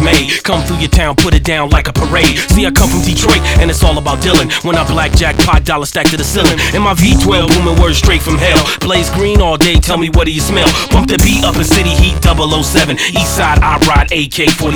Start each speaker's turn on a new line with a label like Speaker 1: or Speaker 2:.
Speaker 1: made. Come through your town, put it down like a parade. See, I come from Detroit, and it's all about Dylan. When I blackjack, pot dollar stacked to the ceiling. And my V12 booming words straight from hell. Blaze green all day, tell me what do you smell? Bump the beat up in city heat 007. East side, I ride AK-47.